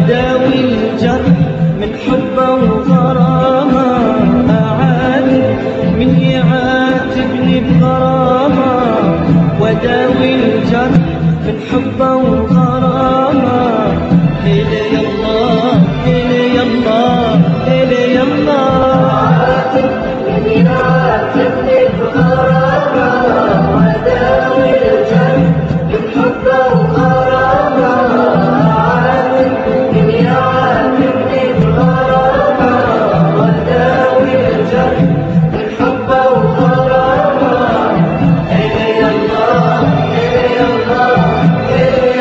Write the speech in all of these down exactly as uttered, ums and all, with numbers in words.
وداوي الجرح من حبه وغرامه، أعاتب من يعاتبني بغرامه، وداوي الجرح من حبه وغرامه. إلي الله إلي الله إلي الله، من يعاتبني بغرامه، وداوي الجرح من حبه وغرامه، أعاتب من يعاتبني بغرامه، وداوي الجرح من حبه وغرامه. إلي الله إلي الله إلي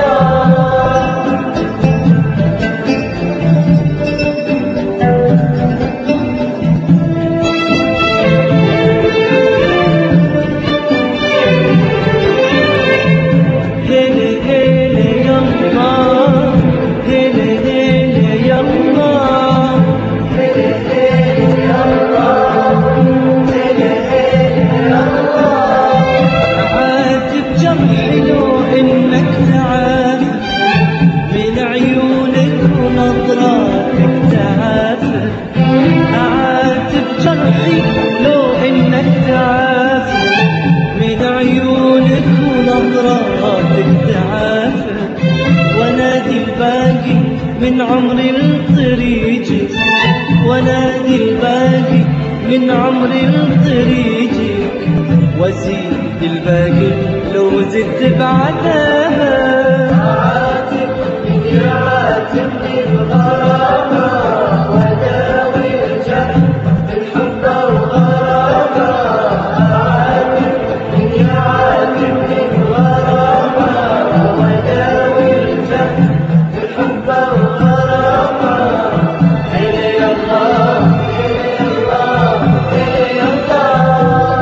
لو إنك تعافى من عيونك ونظراتك تعافى، ونادي الباقي من عمري لطريقي، ونادي الباقي من عمري لطريقي، وزيد الباقي لو زدت بعدها. أعاتب من يعاتبني بغرامه، وداوي الجرح من حبه وغرامه، أعاتب من يعاتبني بغرامه، وداوي الجرح من حبه وغرامه. إلي الله إلي الله إلي الله.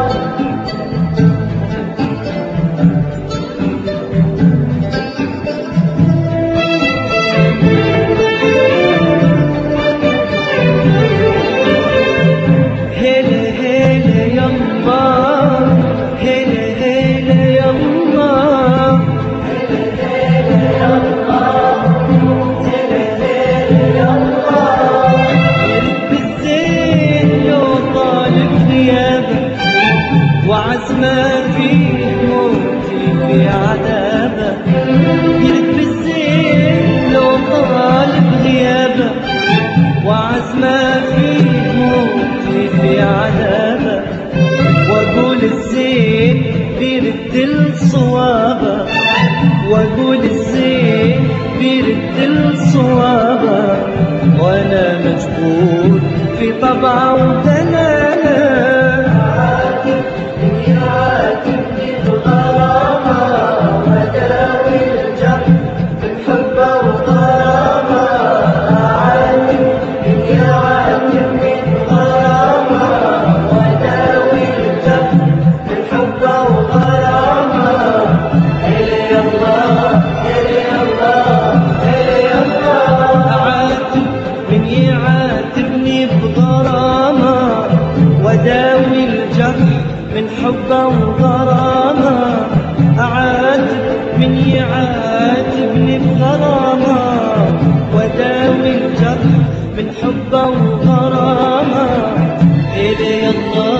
وعزمه فيه موتي في عذابه، يرد بالزين لو طالب غيابه، وعزمه فيه موتي في عذابه، واقول الزين بيرد الصوابه، واقول الزين بيرد الصوابه، وانا مجبور في طبعه ودلالة. يعاتبني بغرامه، وداوي الجرح من حبه وغرامه، أعاتب من يعاتبني بغرامه، وداوي الجرح من حبه وغرامه. إلي الله إلي الله إلي الله. أعاتب من يعاتبني بغرامه، وداوي الجرح من حبه وغرامه، أعاتب من يعاتبني بغرامه، وداوي الجرح من حبه وغرامه. إلي الله